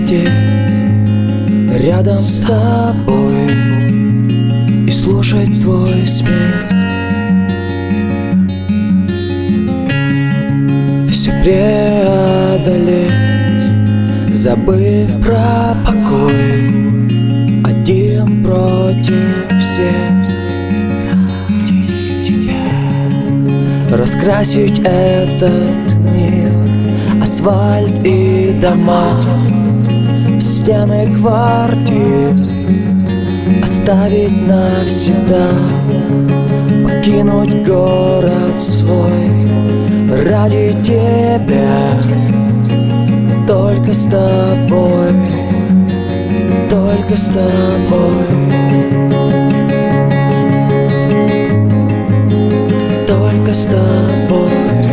лететь рядом с тобой и слушать твой смех. Все преодолеть, забыв про покой, один против всех. Раскрасить этот мир, асфальт и дома, стены квартир, оставить навсегда, покинуть город свой ради тебя. Только с тобой, только с тобой, только с тобой.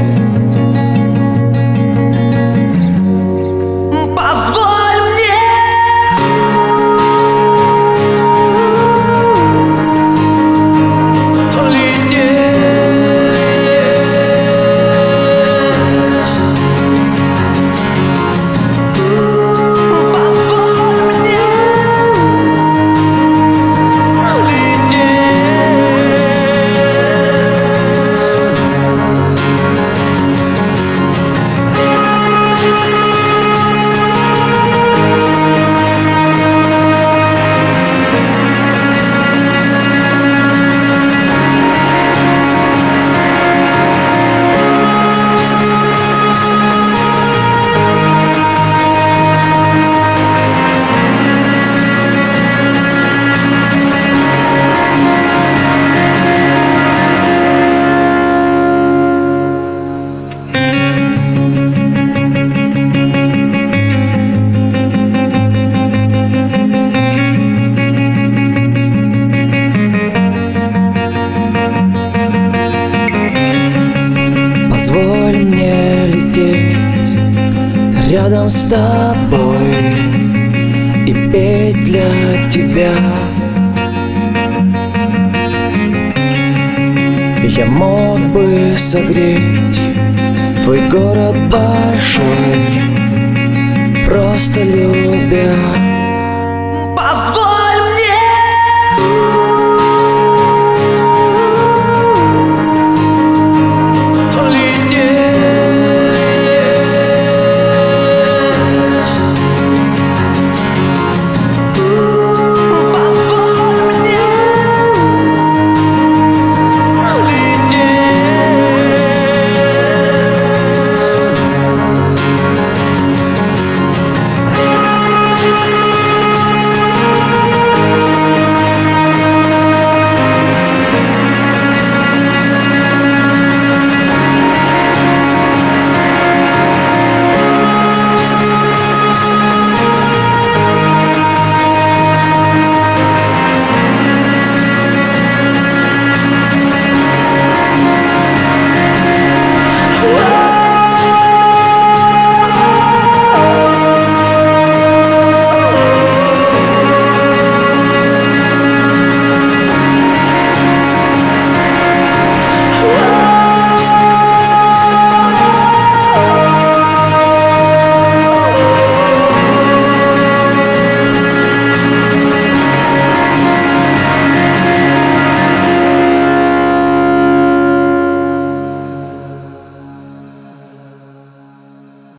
Позволь мне лететь рядом с тобой и петь для тебя. Я мог бы согреть твой город большой, просто любя.